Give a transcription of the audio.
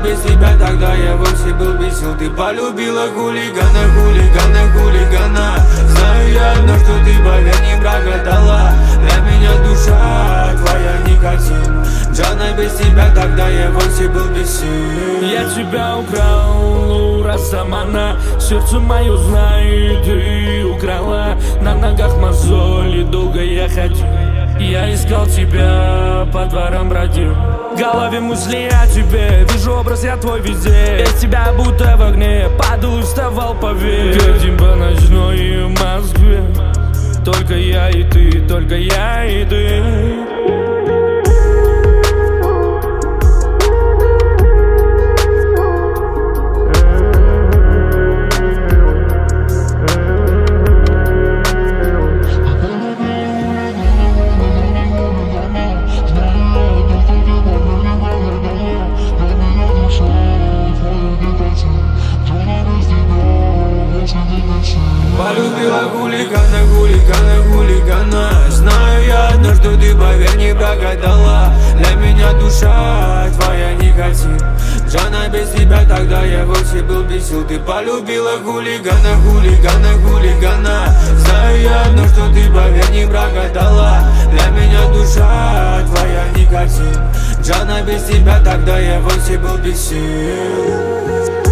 без тебя тогда я вовсе был без сил. Ты полюбила хулигана, хулигана, хулигана. Знаю я одно, что ты, поверь, не прогадала. Для меня душа твоя никотин. Джана, без тебя тогда я вовсе был без сил. Я тебя украл у Растамана, сердце мое знаю, ты украла. На ногах мозоли, долго я ходил. Я искал тебя, по дворам бродил. В голове мысли о тебе, вижу образ я твой везде. Без тебя будто в огне, падал и вставал, поверь. Едем по ночной Москве, только я и ты, только я и ты. Полюбила хулигана, хулигана, хулигана. Знаю я одно, что ты, поверь, не прогадала. Для меня душа твоя никотин. Джана, без тебя тогда я вовсе был без сил. Ты полюбила хулигана, хулигана, хулигана. Знаю я одно, что ты, поверь, не прогадала. Для меня душа твоя никотин. Джана, без тебя тогда я вовсе был без сил.